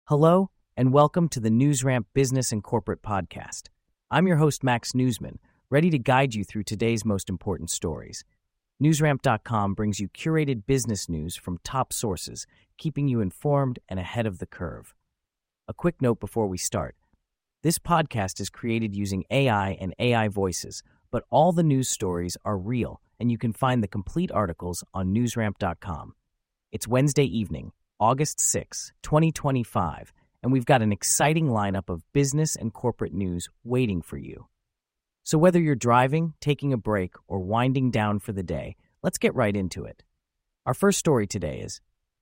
Hello, and welcome to the NewsRamp Business and Corporate Podcast. I'm your host, Max Newsman, ready to guide you through today's most important stories. NewsRamp.com brings you curated business news from top sources, keeping you informed and ahead of the curve. A quick note before we start. This podcast is created using AI and AI voices, but all the news stories are real, and you can find the complete articles on NewsRamp.com. It's Wednesday evening, August 6, 2025, and we've got an exciting lineup of business and corporate news waiting for you. So whether you're driving, taking a break, or winding down for the day, let's get right into it. Our first story today is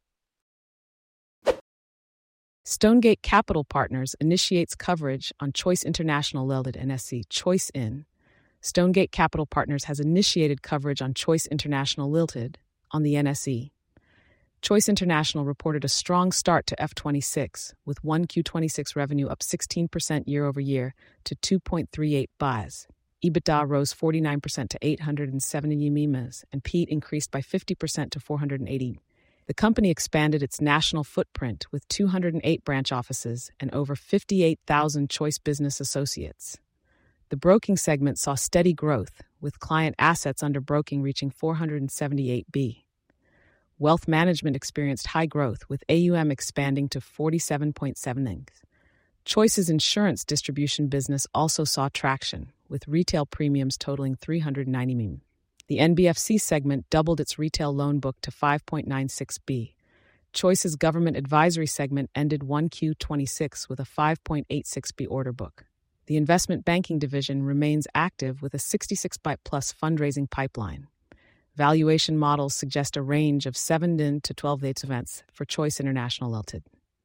Stonegate Capital Partners initiates coverage on Choice International Limited NSE Choice In. Stonegate Capital Partners has initiated coverage on Choice International Limited on the NSE. Choice International reported a strong start to F26, with 1Q26 revenue up 16% year-over-year to 2.38 billion. EBITDA rose 49% to 870 million, and PET increased by 50% to 480. The company expanded its national footprint with 208 branch offices and over 58,000 Choice business associates. The broking segment saw steady growth, with client assets under broking reaching 478 billion. Wealth management experienced high growth, with AUM expanding to 47.7 billion. Choice's insurance distribution business also saw traction, with retail premiums totaling 390 million. The NBFC segment doubled its retail loan book to 5.96 billion. Choice's government advisory segment ended 1Q26 with a 5.86 billion order book. The investment banking division remains active with a 66 billion plus fundraising pipeline. Valuation models suggest a range of 7 to 12 dates events for Choice International Limited.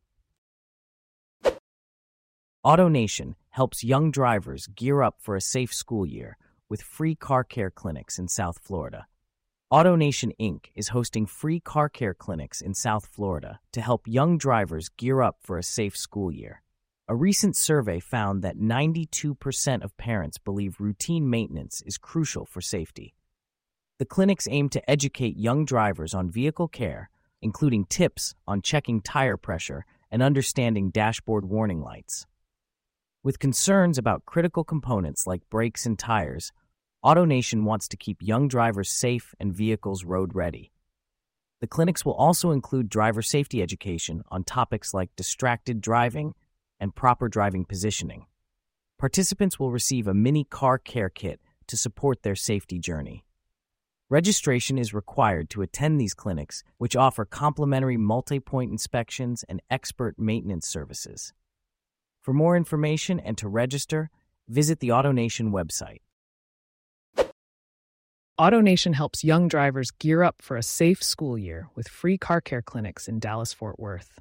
AutoNation helps young drivers gear up for a safe school year with free car care clinics in South Florida. AutoNation Inc. is hosting free car care clinics in South Florida to help young drivers gear up for a safe school year. A recent survey found that 92% of parents believe routine maintenance is crucial for safety. The clinics aim to educate young drivers on vehicle care, including tips on checking tire pressure and understanding dashboard warning lights. With concerns about critical components like brakes and tires, AutoNation wants to keep young drivers safe and vehicles road-ready. The clinics will also include driver safety education on topics like distracted driving and proper driving positioning. Participants will receive a mini car care kit to support their safety journey. Registration is required to attend these clinics, which offer complimentary multi-point inspections and expert maintenance services. For more information and to register, visit the AutoNation website. AutoNation helps young drivers gear up for a safe school year with free car care clinics in Dallas-Fort Worth.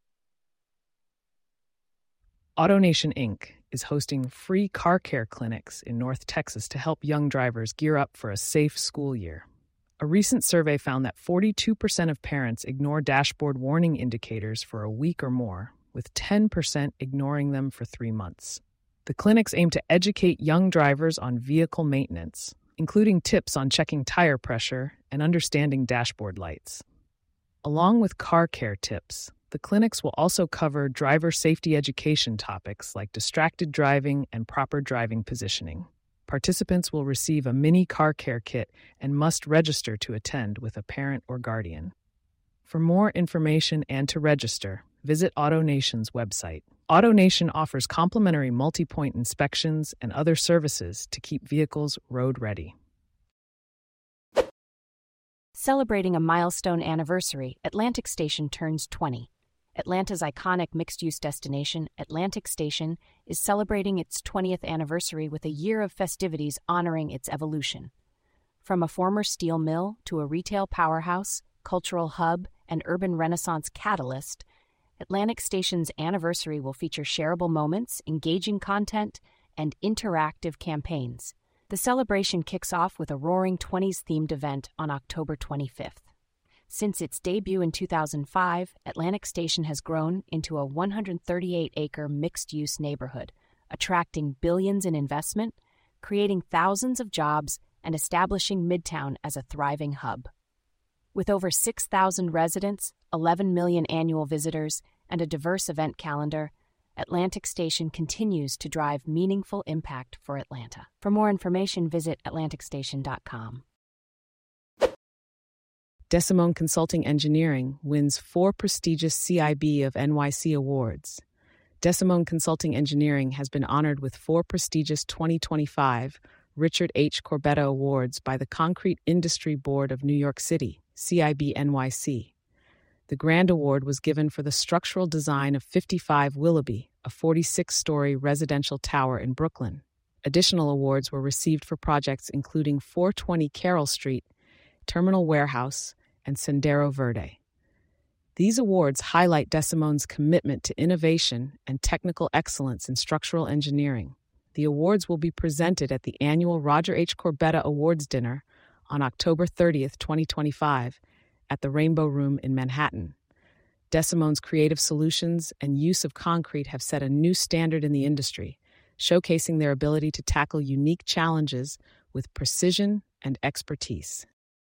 AutoNation Inc. is hosting free car care clinics in North Texas to help young drivers gear up for a safe school year. A recent survey found that 42% of parents ignore dashboard warning indicators for a week or more, with 10% ignoring them for 3 months. The clinics aim to educate young drivers on vehicle maintenance, including tips on checking tire pressure and understanding dashboard lights. Along with car care tips, the clinics will also cover driver safety education topics like distracted driving and proper driving positioning. Participants will receive a mini car care kit and must register to attend with a parent or guardian. For more information and to register, visit AutoNation's website. AutoNation offers complimentary multi-point inspections and other services to keep vehicles road-ready. Celebrating a milestone anniversary, Atlantic Station turns 20. Atlanta's iconic mixed-use destination, Atlantic Station, is celebrating its 20th anniversary with a year of festivities honoring its evolution. From a former steel mill to a retail powerhouse, cultural hub, and urban renaissance catalyst, Atlantic Station's anniversary will feature shareable moments, engaging content, and interactive campaigns. The celebration kicks off with a Roaring Twenties-themed event on October 25th. Since its debut in 2005, Atlantic Station has grown into a 138-acre mixed-use neighborhood, attracting billions in investment, creating thousands of jobs, and establishing Midtown as a thriving hub. With over 6,000 residents, 11 million annual visitors, and a diverse event calendar, Atlantic Station continues to drive meaningful impact for Atlanta. For more information, visit atlanticstation.com. Desimone Consulting Engineering wins 4 prestigious CIB of NYC awards. Desimone Consulting Engineering has been honored with 4 prestigious 2025 Richard H. Corbetta Awards by the Concrete Industry Board of New York City, CIB NYC. The Grand Award was given for the structural design of 55 Willoughby, a 46-story residential tower in Brooklyn. Additional awards were received for projects including 420 Carroll Street, Terminal Warehouse, and Sendero Verde. These awards highlight Desimone's commitment to innovation and technical excellence in structural engineering. The awards will be presented at the annual Roger H. Corbetta Awards Dinner on October 30th, 2025, at the Rainbow Room in Manhattan. Desimone's creative solutions and use of concrete have set a new standard in the industry, showcasing their ability to tackle unique challenges with precision and expertise.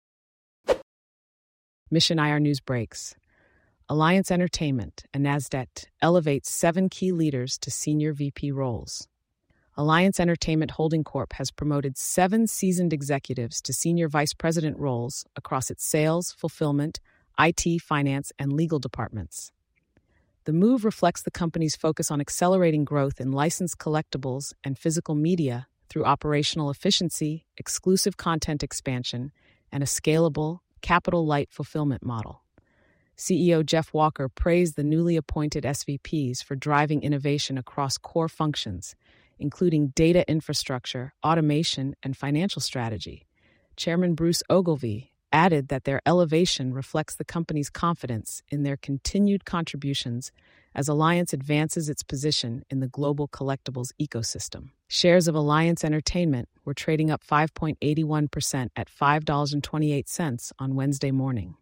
Mission IR News breaks. Alliance Entertainment and NASDAQ elevates 7 key leaders to senior VP roles. Alliance Entertainment Holding Corp. has promoted 7 seasoned executives to senior vice president roles across its sales, fulfillment, IT, finance, and legal departments. The move reflects the company's focus on accelerating growth in licensed collectibles and physical media through operational efficiency, exclusive content expansion, and a scalable, capital-light fulfillment model. CEO Jeff Walker praised the newly appointed SVPs for driving innovation across core functions, including data infrastructure, automation, and financial strategy. Chairman Bruce Ogilvie added that their elevation reflects the company's confidence in their continued contributions as Alliance advances its position in the global collectibles ecosystem. Shares of Alliance Entertainment were trading up 5.81% at $5.28 on Wednesday morning.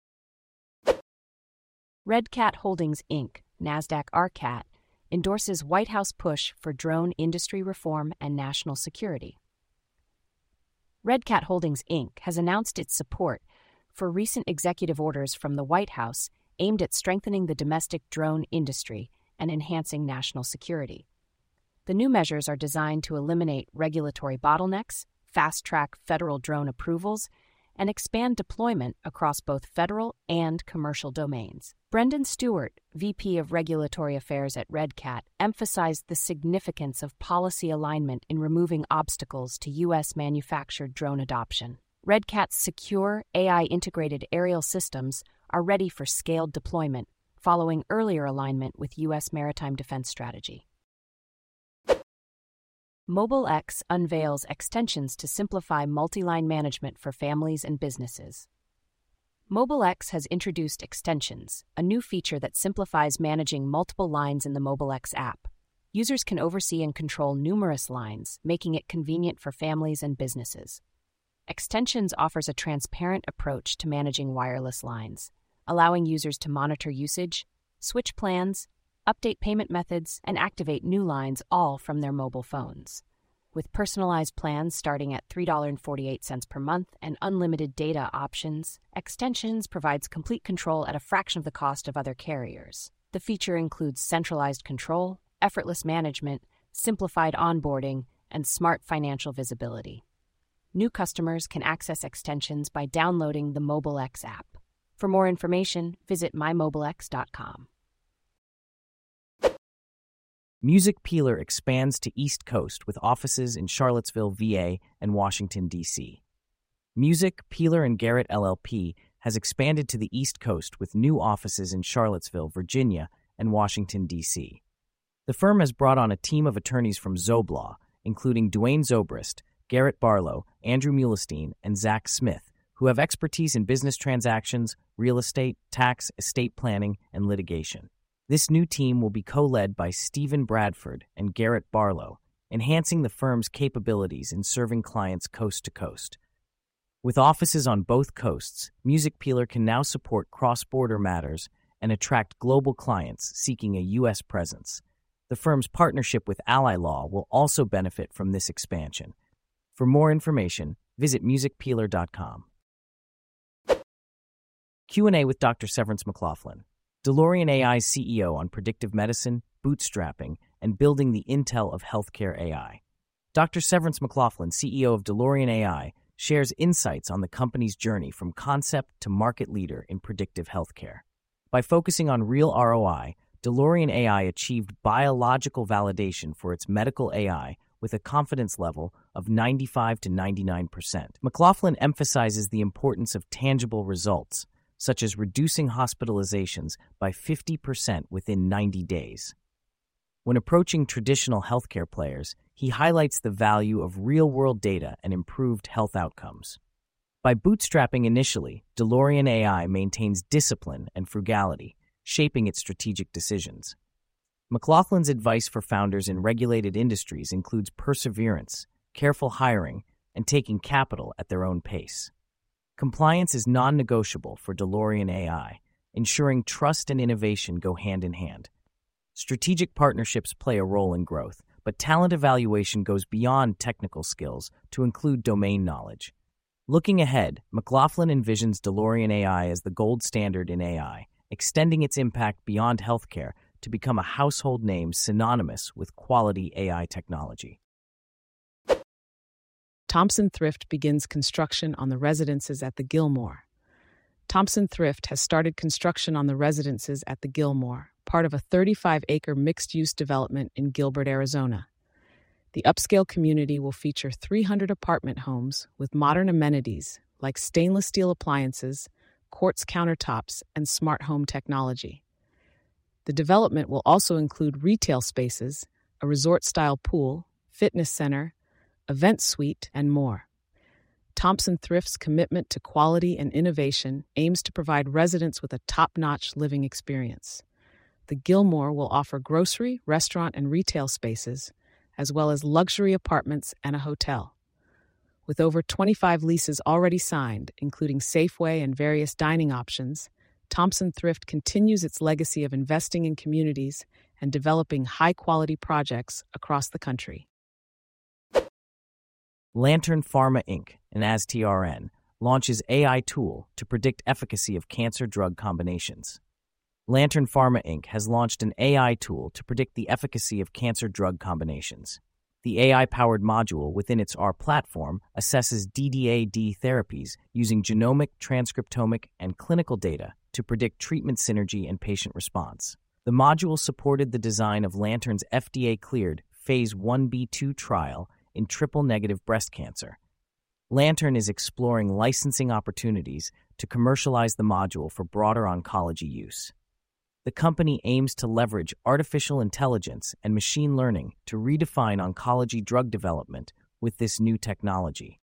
Red Cat Holdings, Inc., NASDAQ RCAT, endorses White House push for drone industry reform and national security. Red Cat Holdings, Inc. has announced its support for recent executive orders from the White House aimed at strengthening the domestic drone industry and enhancing national security. The new measures are designed to eliminate regulatory bottlenecks, fast-track federal drone approvals, and expand deployment across both federal and commercial domains. Brendan Stewart, VP of Regulatory Affairs at Red Cat, emphasized the significance of policy alignment in removing obstacles to U.S. manufactured drone adoption. Red Cat's secure, AI-integrated aerial systems are ready for scaled deployment, following earlier alignment with U.S. maritime defense strategy. MobileX unveils extensions to simplify multi-line management for families and businesses. MobileX has introduced extensions, a new feature that simplifies managing multiple lines in the MobileX app. Users can oversee and control numerous lines, making it convenient for families and businesses. Extensions offers a transparent approach to managing wireless lines, allowing users to monitor usage, switch plans, update payment methods, and activate new lines all from their mobile phones. With personalized plans starting at $3.48 per month and unlimited data options, Extensions provides complete control at a fraction of the cost of other carriers. The feature includes centralized control, effortless management, simplified onboarding, and smart financial visibility. New customers can access Extensions by downloading the MobileX app. For more information, visit mymobilex.com. Music Peeler expands to East Coast with offices in Charlottesville, VA, and Washington, D.C. Music Peeler & Garrett LLP has expanded to the East Coast with new offices in Charlottesville, Virginia, and Washington, D.C. The firm has brought on a team of attorneys from Zoblaw, including Dwayne Zobrist, Garrett Barlow, Andrew Mulestein, and Zach Smith, who have expertise in business transactions, real estate, tax, estate planning, and litigation. This new team will be co-led by Stephen Bradford and Garrett Barlow, enhancing the firm's capabilities in serving clients coast to coast. With offices on both coasts, Music Peeler can now support cross-border matters and attract global clients seeking a U.S. presence. The firm's partnership with Ally Law will also benefit from this expansion. For more information, visit musicpeeler.com. Q&A with Dr. Severance McLaughlin. DeLorean AI's CEO on predictive medicine, bootstrapping, and building the Intel of healthcare AI. Dr. Severance McLaughlin, CEO of DeLorean AI, shares insights on the company's journey from concept to market leader in predictive healthcare. By focusing on real ROI, DeLorean AI achieved biological validation for its medical AI with a confidence level of 95 to 99%. McLaughlin emphasizes the importance of tangible results, such as reducing hospitalizations by 50% within 90 days. When approaching traditional healthcare players, he highlights the value of real-world data and improved health outcomes. By bootstrapping initially, DeLorean AI maintains discipline and frugality, shaping its strategic decisions. McLaughlin's advice for founders in regulated industries includes perseverance, careful hiring, and taking capital at their own pace. Compliance is non-negotiable for DeLorean AI, ensuring trust and innovation go hand in hand. Strategic partnerships play a role in growth, but talent evaluation goes beyond technical skills to include domain knowledge. Looking ahead, McLaughlin envisions DeLorean AI as the gold standard in AI, extending its impact beyond healthcare to become a household name synonymous with quality AI technology. Thompson Thrift begins construction on the residences at the Gilmore. Thompson Thrift has started construction on the residences at the Gilmore, part of a 35-acre mixed-use development in Gilbert, Arizona. The upscale community will feature 300 apartment homes with modern amenities like stainless steel appliances, quartz countertops, and smart home technology. The development will also include retail spaces, a resort-style pool, fitness center, event suite, and more. Thompson Thrift's commitment to quality and innovation aims to provide residents with a top-notch living experience. The Gilmore will offer grocery, restaurant, and retail spaces, as well as luxury apartments and a hotel. With over 25 leases already signed, including Safeway and various dining options, Thompson Thrift continues its legacy of investing in communities and developing high-quality projects across the country. Lantern Pharma Inc., an ASTRN, launches AI tool to predict efficacy of cancer drug combinations. Lantern Pharma Inc. has launched an AI tool to predict the efficacy of cancer drug combinations. The AI-powered module within its R platform assesses DDAD therapies using genomic, transcriptomic, and clinical data to predict treatment synergy and patient response. The module supported the design of Lantern's FDA-cleared Phase 1b/2 trial in triple-negative breast cancer. Lantern is exploring licensing opportunities to commercialize the module for broader oncology use. The company aims to leverage artificial intelligence and machine learning to redefine oncology drug development with this new technology.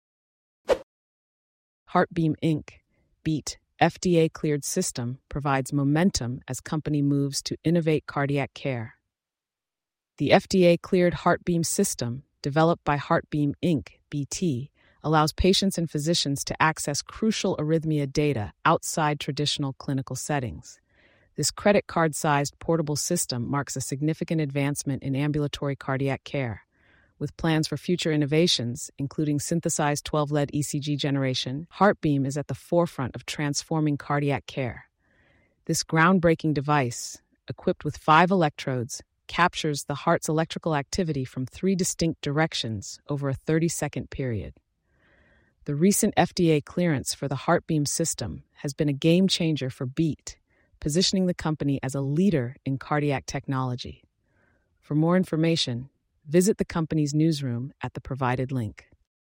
HeartBeam Inc., BEAT, FDA-cleared system provides momentum as company moves to innovate cardiac care. The FDA-cleared HeartBeam system, developed by HeartBeam Inc., BT, allows patients and physicians to access crucial arrhythmia data outside traditional clinical settings. This credit card-sized portable system marks a significant advancement in ambulatory cardiac care. With plans for future innovations, including synthesized 12-lead ECG generation, HeartBeam is at the forefront of transforming cardiac care. This groundbreaking device, equipped with 5 electrodes, captures the heart's electrical activity from 3 distinct directions over a 30-second period. The recent FDA clearance for the HeartBeam system has been a game-changer for BEAT, positioning the company as a leader in cardiac technology. For more information, visit the company's newsroom at the provided link.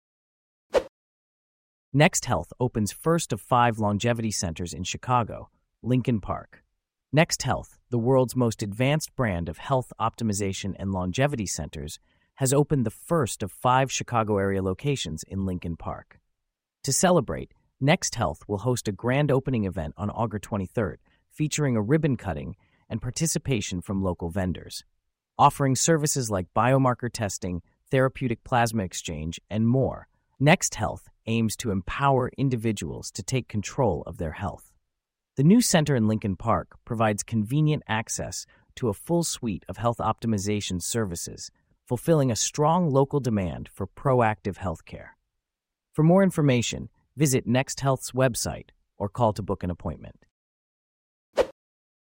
Next Health opens first of 5 longevity centers in Chicago, Lincoln Park. Next Health, the world's most advanced brand of health optimization and longevity centers, has opened the first of 5 Chicago area locations in Lincoln Park. To celebrate, Next Health will host a grand opening event on August 23rd, featuring a ribbon cutting and participation from local vendors. Offering services like biomarker testing, therapeutic plasma exchange, and more, Next Health aims to empower individuals to take control of their health. The new center in Lincoln Park provides convenient access to a full suite of health optimization services, fulfilling a strong local demand for proactive healthcare. For more information, visit Next Health's website or call to book an appointment.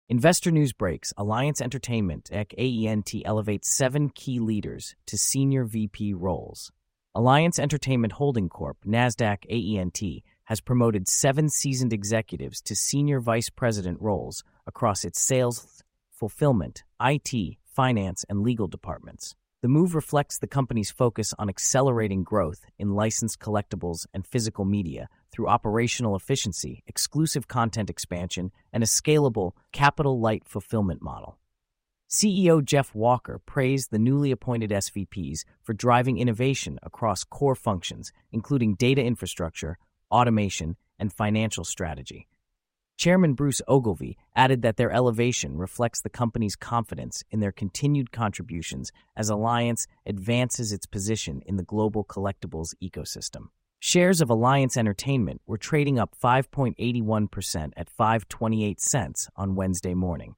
Investor news breaks. Alliance Entertainment, AENT, elevates 7 key leaders to senior VP roles. Alliance Entertainment Holding Corp., NASDAQ AENT, has promoted 7 seasoned executives to senior vice president roles across its sales, fulfillment, IT, finance, and legal departments. The move reflects the company's focus on accelerating growth in licensed collectibles and physical media through operational efficiency, exclusive content expansion, and a scalable, capital-light fulfillment model. CEO Jeff Walker praised the newly appointed SVPs for driving innovation across core functions, including data infrastructure, automation, and financial strategy. Chairman Bruce Ogilvie added that their elevation reflects the company's confidence in their continued contributions as Alliance advances its position in the global collectibles ecosystem. Shares of Alliance Entertainment were trading up 5.81% at 5.28 cents on Wednesday morning.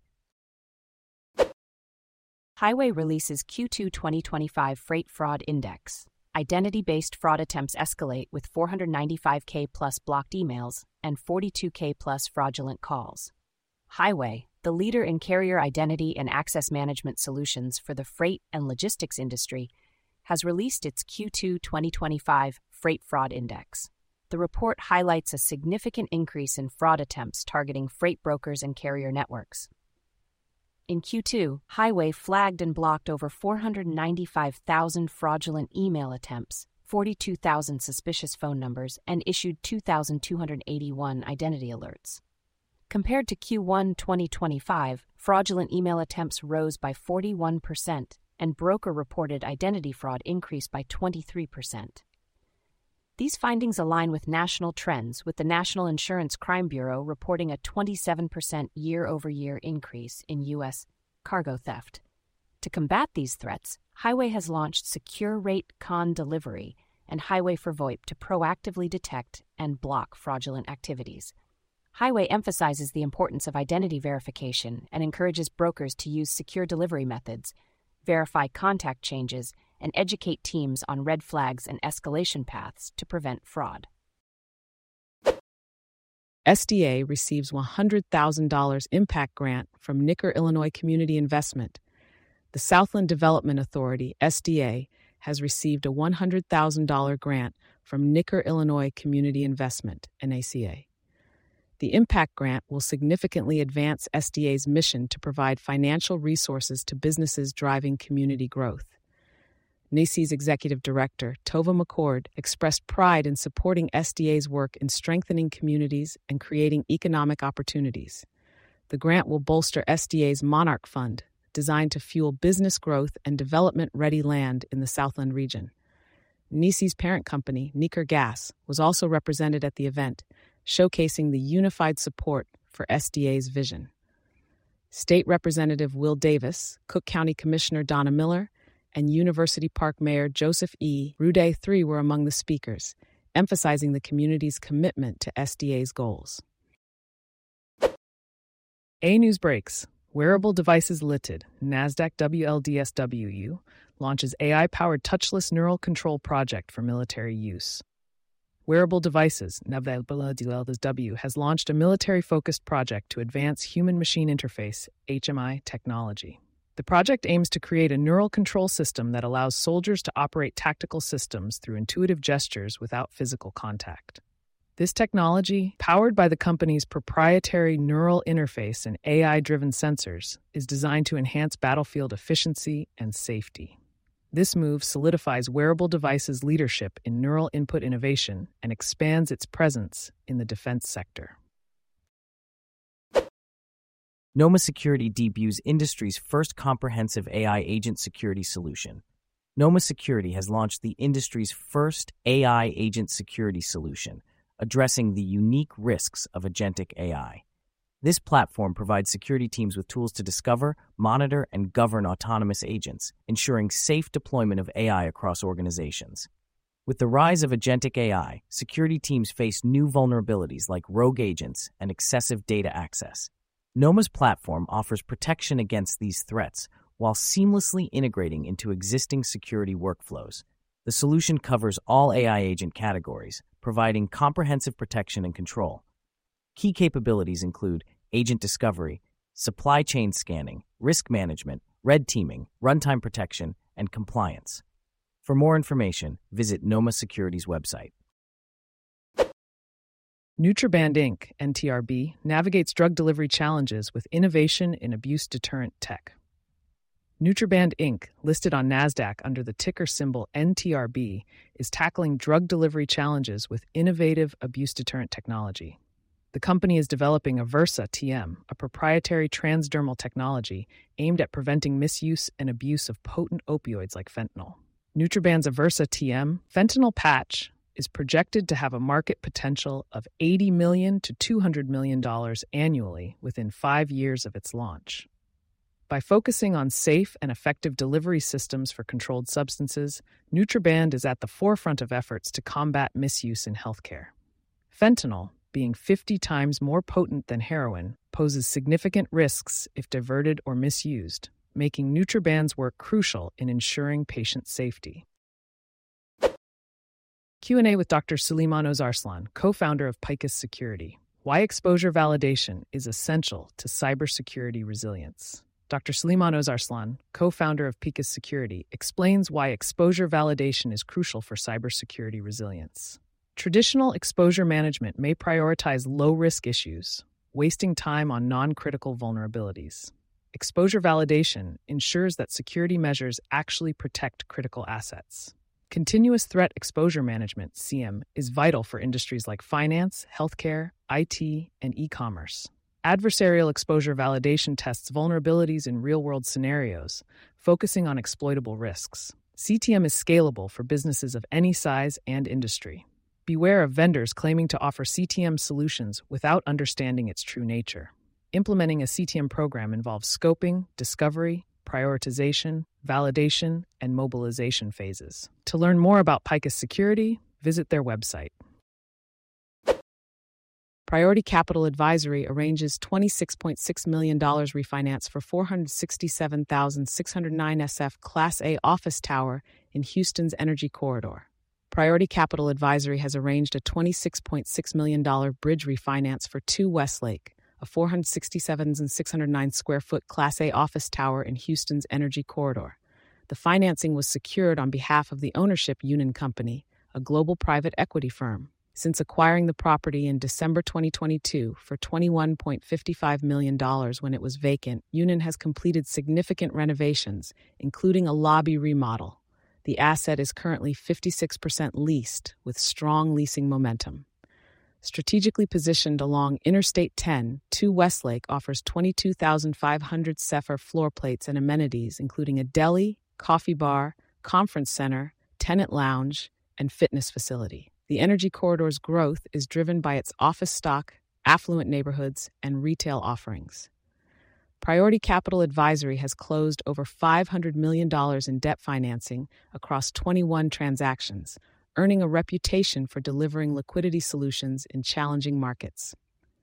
Highway releases Q2 2025 Freight Fraud Index. Identity-based fraud attempts escalate with 495K plus blocked emails and 42K plus fraudulent calls. Highway, the leader in carrier identity and access management solutions for the freight and logistics industry, has released its Q2 2025 Freight Fraud Index. The report highlights a significant increase in fraud attempts targeting freight brokers and carrier networks. In Q2, Highway flagged and blocked over 495,000 fraudulent email attempts, 42,000 suspicious phone numbers, and issued 2,281 identity alerts. Compared to Q1 2025, fraudulent email attempts rose by 41%, and broker-reported identity fraud increased by 23%. These findings align with national trends, with the National Insurance Crime Bureau reporting a 27% year-over-year increase in U.S. cargo theft. To combat these threats, Highway has launched Secure Rate Con Delivery and Highway for VoIP to proactively detect and block fraudulent activities. Highway emphasizes the importance of identity verification and encourages brokers to use secure delivery methods, verify contact changes, and educate teams on red flags and escalation paths to prevent fraud. SDA receives $100,000 impact grant from Nicker, Illinois Community Investment. The Southland Development Authority, SDA, has received a $100,000 grant from Nicker, Illinois Community Investment, NACA. The impact grant will significantly advance SDA's mission to provide financial resources to businesses driving community growth. NACI's executive director, Tova McCord, expressed pride in supporting SDA's work in strengthening communities and creating economic opportunities. The grant will bolster SDA's Monarch Fund, designed to fuel business growth and development-ready land in the Southland region. NACI's parent company, Nicker Gas, was also represented at the event, showcasing the unified support for SDA's vision. State Representative Will Davis, Cook County Commissioner Donna Miller, and University Park Mayor Joseph E. Rude III were among the speakers, emphasizing the community's commitment to SDA's goals. A News Breaks. Wearable Devices Limited, NASDAQ WLDSWU, launches AI-powered touchless neural control project for military use. Wearable Devices, WLDSW, has launched a military-focused project to advance human-machine interface, HMI, technology. The project aims to create a neural control system that allows soldiers to operate tactical systems through intuitive gestures without physical contact. This technology, powered by the company's proprietary neural interface and AI-driven sensors, is designed to enhance battlefield efficiency and safety. This move solidifies Wearable Devices' leadership in neural input innovation and expands its presence in the defense sector. Noma Security debuts industry's first comprehensive AI agent security solution. Noma Security has launched the industry's first AI agent security solution, addressing the unique risks of agentic AI. This platform provides security teams with tools to discover, monitor, and govern autonomous agents, ensuring safe deployment of AI across organizations. With the rise of agentic AI, security teams face new vulnerabilities like rogue agents and excessive data access. Noma's platform offers protection against these threats while seamlessly integrating into existing security workflows. The solution covers all AI agent categories, providing comprehensive protection and control. Key capabilities include agent discovery, supply chain scanning, risk management, red teaming, runtime protection, and compliance. For more information, visit Noma Security's website. Nutraband Inc., NTRB, navigates drug delivery challenges with innovation in abuse deterrent tech. Nutraband Inc., listed on NASDAQ under the ticker symbol NTRB, is tackling drug delivery challenges with innovative abuse deterrent technology. The company is developing Aversa TM, a proprietary transdermal technology aimed at preventing misuse and abuse of potent opioids like fentanyl. Nutraband's Aversa TM fentanyl patch is projected to have a market potential of $80 million to $200 million annually within 5 years of its launch. By focusing on safe and effective delivery systems for controlled substances, Nutraband is at the forefront of efforts to combat misuse in healthcare. Fentanyl, being 50 times more potent than heroin, poses significant risks if diverted or misused, making Nutraband's work crucial in ensuring patient safety. Q&A with Dr. Suleyman Ozarslan, co-founder of Picus Security. Why exposure validation is essential to cybersecurity resilience. Dr. Suleyman Ozarslan, co-founder of Picus Security, explains why exposure validation is crucial for cybersecurity resilience. Traditional exposure management may prioritize low-risk issues, wasting time on non-critical vulnerabilities. Exposure validation ensures that security measures actually protect critical assets. Continuous threat exposure management, CM, is vital for industries like finance, healthcare, IT, and e-commerce. Adversarial exposure validation tests vulnerabilities in real-world scenarios, focusing on exploitable risks. CTM is scalable for businesses of any size and industry. Beware of vendors claiming to offer CTM solutions without understanding its true nature. Implementing a CTM program involves scoping, discovery, prioritization, validation, and mobilization phases. To learn more about Picus Security, visit their website. Priority Capital Advisory arranges $26.6 million refinance for 467,609 SF Class A office tower in Houston's Energy Corridor. Priority Capital Advisory has arranged a $26.6 million bridge refinance for 2 Westlake, a 467,609 square foot Class A office tower in Houston's Energy Corridor. The financing was secured on behalf of the ownership Unan Company, a global private equity firm. Since acquiring the property in December 2022 for $21.55 million when it was vacant, Unan has completed significant renovations, including a lobby remodel. The asset is currently 56% leased, with strong leasing momentum. Strategically positioned along Interstate 10, 2 Westlake offers 22,500 Sefer floor plates and amenities, including a deli, coffee bar, conference center, tenant lounge, and fitness facility. The Energy Corridor's growth is driven by its office stock, affluent neighborhoods, and retail offerings. Priority Capital Advisory has closed over $500 million in debt financing across 21 transactions, earning a reputation for delivering liquidity solutions in challenging markets.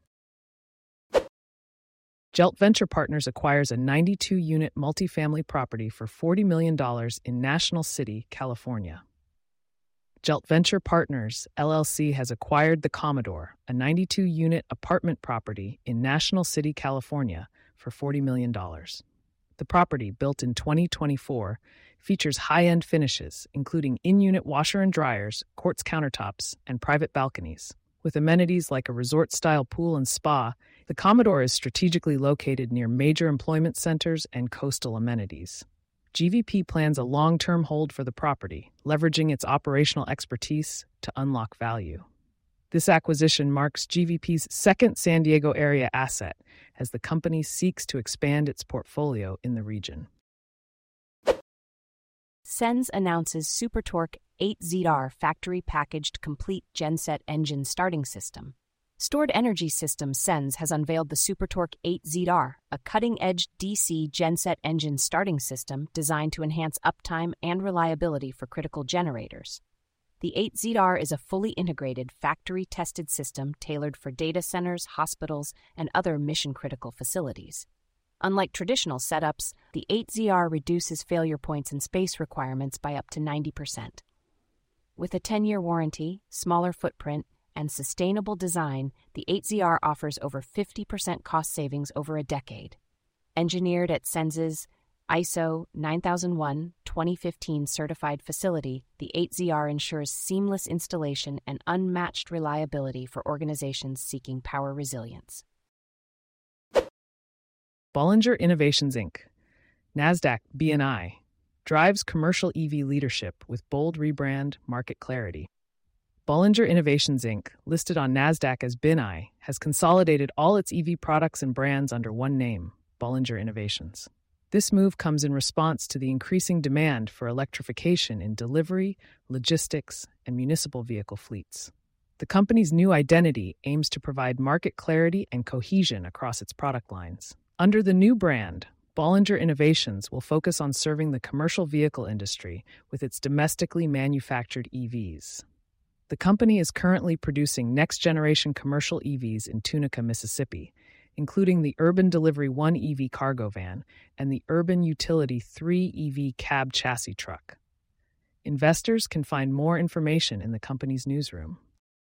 Gelt Venture Partners acquires a 92-unit multifamily property for $40 million in National City, California. Gelt Venture Partners, LLC has acquired The Commodore, a 92-unit apartment property in National City, California, for $40 million. The property, built in 2024, features high-end finishes, including in-unit washer and dryers, quartz countertops, and private balconies. With amenities like a resort-style pool and spa, The Commodore is strategically located near major employment centers and coastal amenities. GVP plans a long-term hold for the property, leveraging its operational expertise to unlock value. This acquisition marks GVP's second San Diego area asset as the company seeks to expand its portfolio in the region. Sens announces SuperTorque 8ZR factory-packaged complete genset engine starting system. Stored Energy Systems Sens has unveiled the SuperTorque 8ZR, a cutting-edge DC genset engine starting system designed to enhance uptime and reliability for critical generators. The 8ZR is a fully integrated, factory-tested system tailored for data centers, hospitals, and other mission-critical facilities. Unlike traditional setups, the 8ZR reduces failure points and space requirements by up to 90%. With a 10-year warranty, smaller footprint, and sustainable design, the 8ZR offers over 50% cost savings over a decade. Engineered at Sens's ISO 9001:2015 certified facility, the 8ZR ensures seamless installation and unmatched reliability for organizations seeking power resilience. Bollinger Innovations Inc., NASDAQ BNI, drives commercial EV leadership with bold rebrand, market clarity. Bollinger Innovations Inc., listed on NASDAQ as BNI, has consolidated all its EV products and brands under one name, Bollinger Innovations. This move comes in response to the increasing demand for electrification in delivery, logistics, and municipal vehicle fleets. The company's new identity aims to provide market clarity and cohesion across its product lines. Under the new brand, Bollinger Innovations will focus on serving the commercial vehicle industry with its domestically manufactured EVs. The company is currently producing next-generation commercial EVs in Tunica, Mississippi, including the Urban Delivery 1 EV cargo van and the Urban Utility 3 EV cab chassis truck. Investors can find more information in the company's newsroom.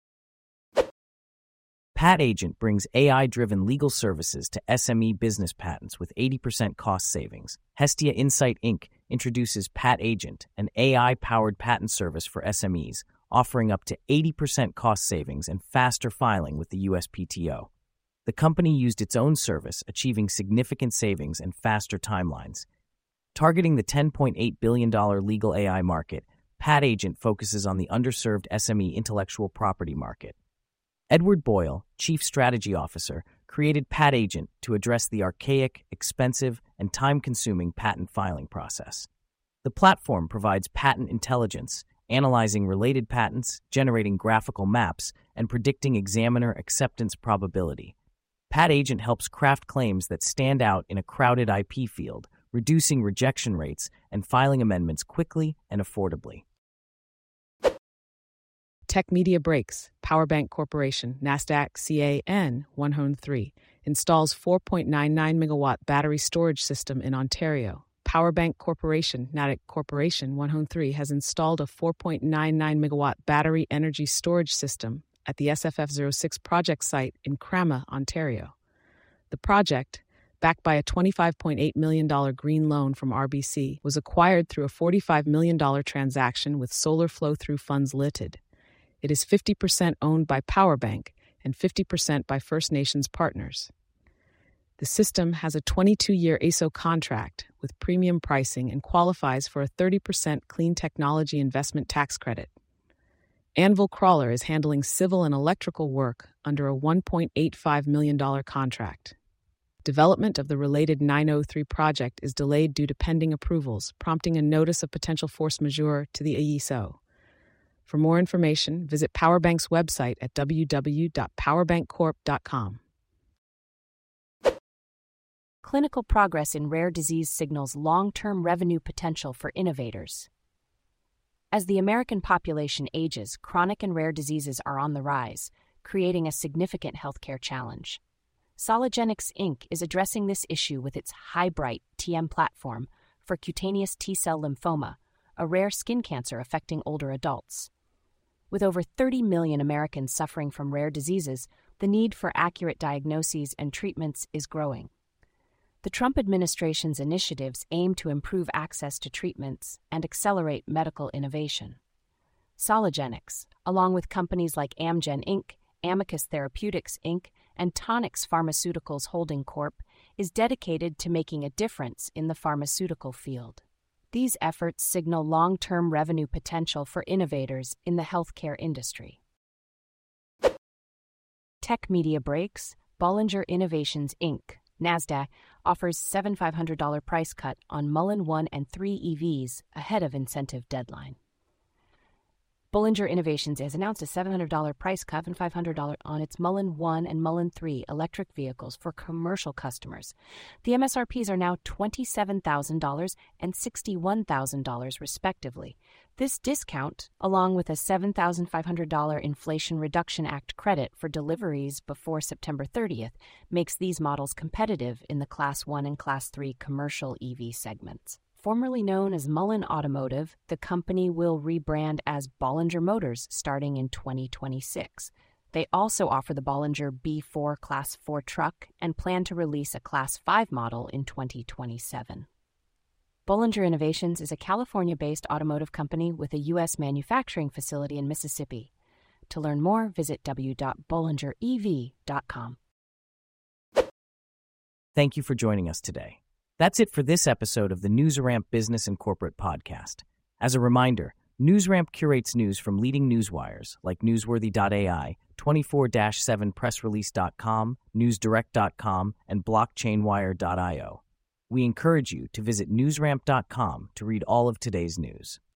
PatAgent brings AI-driven legal services to SME business patents with 80% cost savings. Hestia Insight Inc. introduces PatAgent, an AI-powered patent service for SMEs, offering up to 80% cost savings and faster filing with the USPTO. The company used its own service, achieving significant savings and faster timelines. Targeting the $10.8 billion legal AI market, PatAgent focuses on the underserved SME intellectual property market. Edward Boyle, Chief Strategy Officer, created PatAgent to address the archaic, expensive, and time-consuming patent filing process. The platform provides patent intelligence, analyzing related patents, generating graphical maps, and predicting examiner acceptance probability. PatAgent helps craft claims that stand out in a crowded IP field, reducing rejection rates and filing amendments quickly and affordably. Tech Media Breaks, Powerbank Corporation, NASDAQ CAN 103, installs 4.99 megawatt battery storage system in Ontario. Powerbank Corporation, NASDAQ Corporation 103, has installed a 4.99 megawatt battery energy storage system at the SFF06 project site in Crama, Ontario. The project, backed by a $25.8 million green loan from RBC, was acquired through a $45 million transaction with Solar Flow-Through Funds Limited. It is 50% owned by Powerbank and 50% by First Nations partners. The system has a 22-year AESO contract with premium pricing and qualifies for a 30% clean technology investment tax credit. Anvil Crawler is handling civil and electrical work under a $1.85 million contract. Development of the related 903 project is delayed due to pending approvals, prompting a notice of potential force majeure to the AESO. For more information, visit Powerbank's website at www.powerbankcorp.com. Clinical progress in rare disease signals long-term revenue potential for innovators. As the American population ages, chronic and rare diseases are on the rise, creating a significant healthcare challenge. Sologenics Inc. is addressing this issue with its HiBright TM platform for cutaneous T-cell lymphoma, a rare skin cancer affecting older adults. With over 30 million Americans suffering from rare diseases, the need for accurate diagnoses and treatments is growing. The Trump administration's initiatives aim to improve access to treatments and accelerate medical innovation. Sologenics, along with companies like Amgen Inc., Amicus Therapeutics Inc., and Tonix Pharmaceuticals Holding Corp., is dedicated to making a difference in the pharmaceutical field. These efforts signal long-term revenue potential for innovators in the healthcare industry. Tech Media Breaks, Bollinger Innovations Inc., NASDAQ, offers $7,500 price cut on Mullen 1 and 3 EVs ahead of incentive deadline. Bollinger Innovations has announced a $700 price cut and $500 on its Mullen 1 and Mullen 3 electric vehicles for commercial customers. The MSRPs are now $27,000 and $61,000 respectively. This discount, along with a $7,500 Inflation Reduction Act credit for deliveries before September 30th, makes these models competitive in the Class 1 and Class 3 commercial EV segments. Formerly known as Mullen Automotive, the company will rebrand as Bollinger Motors starting in 2026. They also offer the Bollinger B4 Class 4 truck and plan to release a Class 5 model in 2027. Bollinger Innovations is a California-based automotive company with a U.S. manufacturing facility in Mississippi. To learn more, visit w.bollingerev.com. Thank you for joining us today. That's it for this episode of the NewsRamp Business and Corporate Podcast. As a reminder, NewsRamp curates news from leading newswires like Newsworthy.ai, 24/7pressrelease.com, NewsDirect.com, and BlockchainWire.io. We encourage you to visit newsramp.com to read all of today's news.